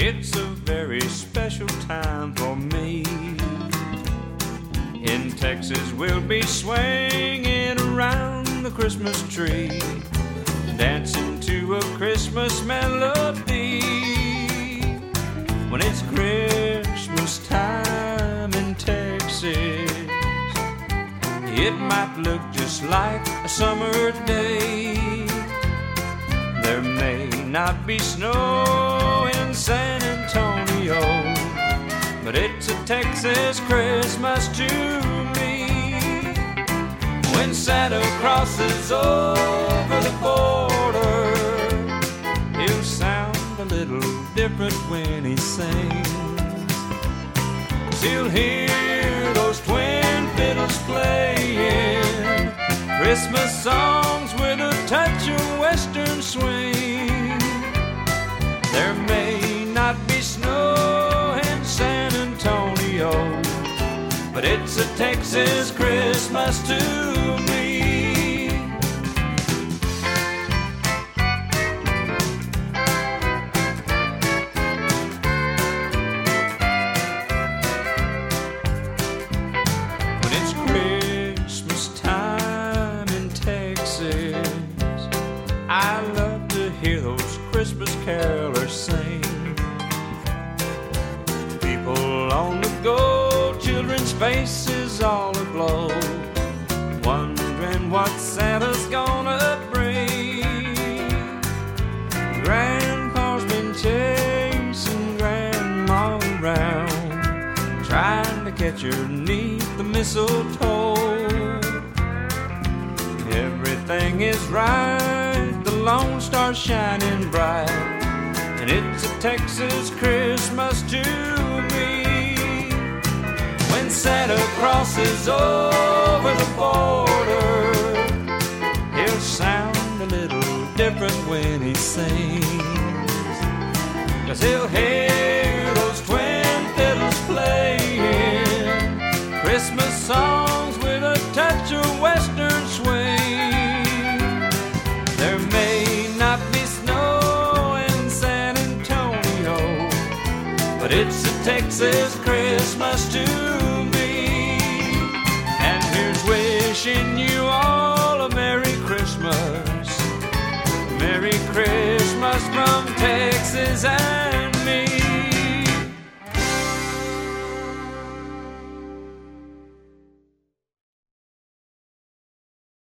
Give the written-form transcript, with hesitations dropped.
It's a very special time for me. In Texas we'll be swinging around the Christmas tree, dancing to a Christmas melody. When it's Christmas time in Texas, it might look just like a summer day. There may not be snow in San Antonio, but it's a Texas Christmas to me. When Santa crosses over the border, he'll sound a little different when he sings. 'Cause he'll hear those twin fiddles playing Christmas songs with a touch of western swing. There may not be snow in San Antonio, but it's a Texas Christmas to me. When it's Christmas time in Texas, I love to hear those Christmas carolers sing. People on the go, children's faces all aglow, wondering what Santa's gonna bring. Grandpa's been chasing Grandma around, trying to catch her 'neath the mistletoe. Everything is right, the Lone Star's shining bright, and it's a Texas Christmas to me. When Santa crosses over the border, he'll sound a little different when he sings. 'Cause he'll hear those twin fiddles playing Christmas songs with a touch of western swing. There may not be snow in San Antonio, but it's a Texas Christmas to me. And here's wishing you all a Merry Christmas. Merry Christmas from Texas and